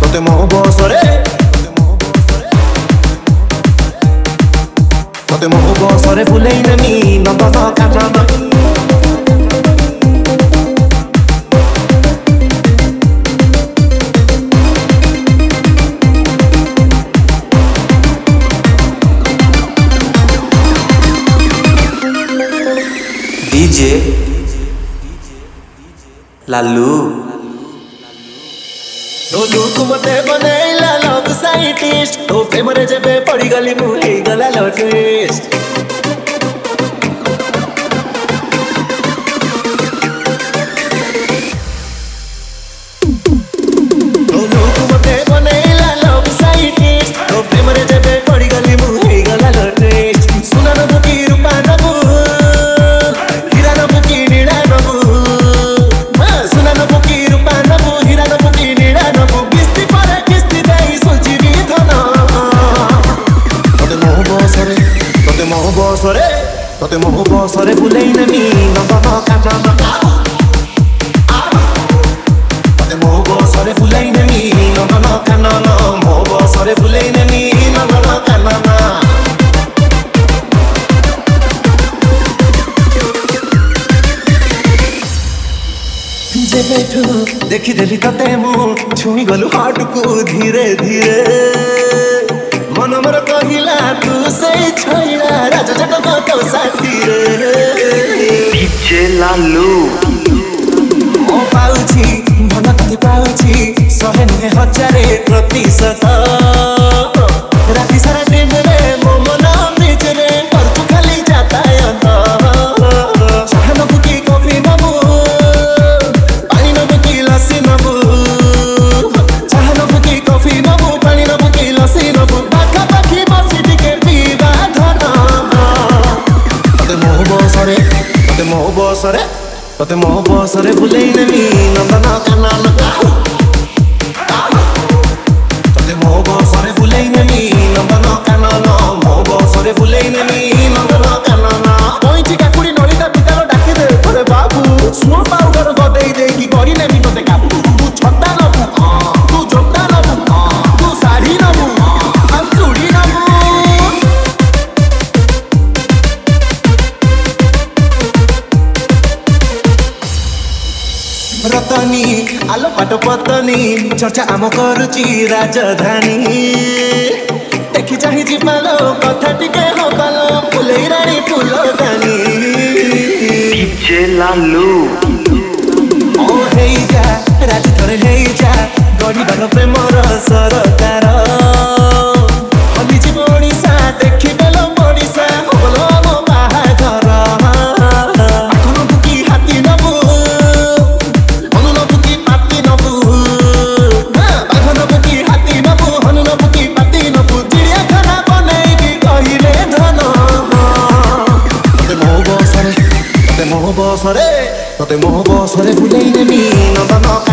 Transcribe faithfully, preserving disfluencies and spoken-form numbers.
ତତେ ମୋ ବସରେ ତତେ ମୋ ବସରେ ବୁଲେଇ ନେମି ନନ୍ଦନ କାନନ डीजे लालू तो लुक मते बनैला लव साइंटिस्ट तो प्रेम रे जेबे पड़ी गली मु हे गला लटेस्ट तो लुक मते बनैला लव साइंटिस्ट तो प्रेम रे जेबे पड़ी गली मु हे गला लटेस्ट सुना न बुकी रूपा नबू हीरा न बुकी नीला नबू हां सुना न बुकी रूपा नबू हीरा न बुकी नीला नबू किस्ती पर किस्ती देई सुलझी भी धन तते मोह बसरे तते मोह बसरे तते मोह बसरे बुलेई नेमी नंदन कानन तते मोह बसरे बुलेई नेमी नंदन कानन मोह बसरे बुलेई नेमी नंदन कानन जेबेठू देखी देली तते मु छुई गलु हाट को धीरे धीरे मन मोर कहिला तू से छैला राजा जटक तो साथी रे डीजे लालू ओ पाउछि मन कति पाउछि सहे नुहे हजारे प्रतिशत राति सारा दिन रे मो मन बीच रे परतु खाली जातायत चाहन बुकी कॉफी नबू पानी नबू की लस्सी नबू चाहन बुकी कॉफी नबू पानी नबू की लस्सी नबू पाखा पाखी बसी टिके पीवा धन तते मोह बसरे तते मोह बसरे तते मोह बसरे बुलेई नेमी नंदन कानन तते मोह बसरे बुलेई नेमी नंदन कानन मोह बसरे बुलेई नेमी नंदन कानन ओइठी काकुड़ी नलिता पितालो डाकी दे ओरे बाबू सुनो पाउडर गदेई दे की करी नेमी तते काबू तू छत्ता नबू तू जोता नबू तू साड़ी नबू हम चूड़ी नबू रतनी आलो पाट पतनी चर्चा आम करुची राजधानी देखी चाही जीवालो कथा टिके हकालो फुलेई रानी फुलदानी डीजे लालू ओ हेई जा राजी थरे हेई जा गरीबर प्रेमर सरकार हली जीव ओडिशा देखी बेलो ओडिशा होलो मो बाहाघर आखन बुकी हाथी नबू हनु नबू की पाती नबू आखन बुकी हाथी नबू हनु नबू की पाती नबू चिड़िया खाना बनेगी कहिले धन तते मोह बसरे तते मोह बसरे तते मोह बसरे बुलेई नेमी नंदन